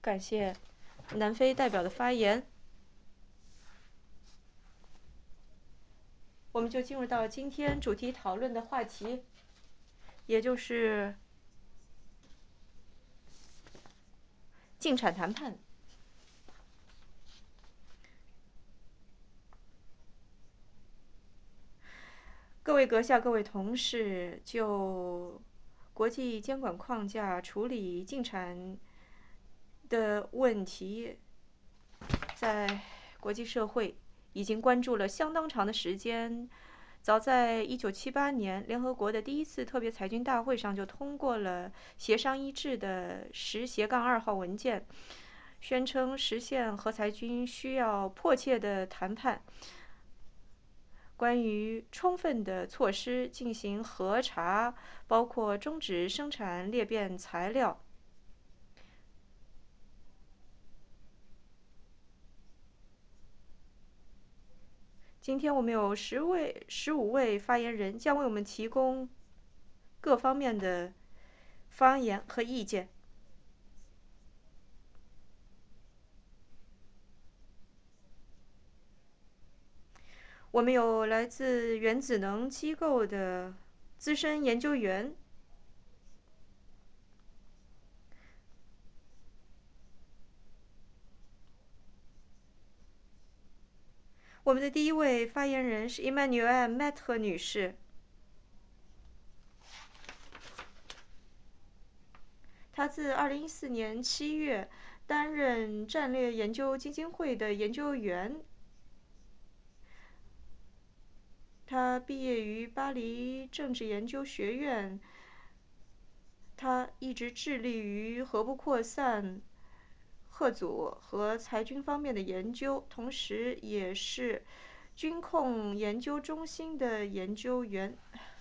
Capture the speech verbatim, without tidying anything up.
感谢南非代表的发言，我们就进入到今天主题讨论的话题，也就是禁产谈判。各位阁下，各位同事，就国际监管框架处理禁产的问题，在国际社会已经关注了相当长的时间。早在一九七八年，联合国的第一次特别裁军大会上就通过了协商一致的十斜杠二号文件，宣称实现核裁军需要迫切的谈判。关于充分的措施进行核查，包括终止生产裂变材料。今天我们有十位、十五位发言人将为我们提供各方面的发言和意见。我们有来自原子能机构的资深研究员，我们的第一位发言人是 Emmanuelle Maître 女士，她自二零一四年七月担任战略研究基金会的研究员。他毕业于巴黎政治研究学院，他一直致力于核不扩散、核组和裁军方面的研究，同时也是军控研究中心的研究员。